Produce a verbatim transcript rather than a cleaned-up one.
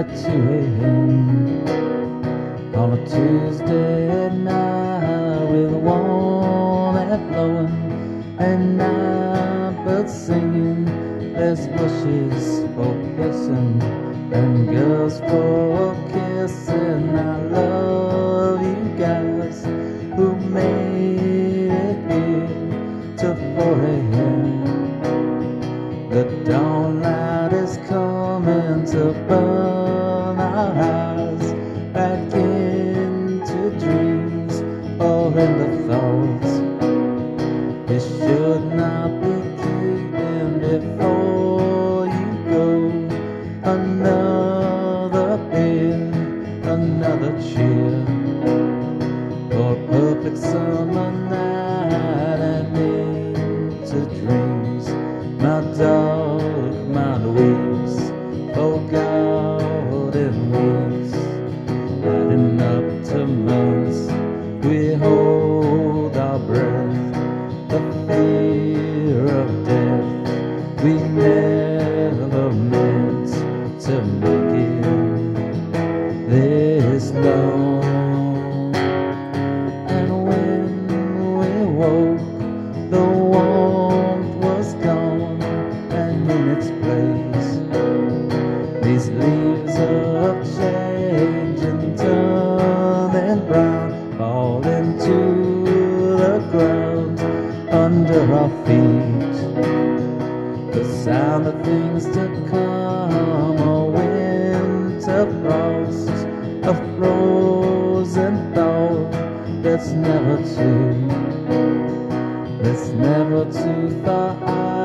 two a m on a Tuesday night with warm air blowing and night birds singing. There's bushes for kissing and girls for kissing. I love you guys who made it here to four a m The dawn light is coming to burn our eyes back into dreams or in the thoughts. It should not be keeping before you go. Another beer, another cheer for a perfect summer night and into dreams. My dark mind weeps for golden weeks, adding up to months. We hold our breath, the fear of death. We never meant to make it this long. And when we woke, the warmth was gone, and in its place, these leaves of change and turning brown fall into the ground under our feet. The sound of things to come, a winter frost, a frozen thought that's never too, that's never too far out.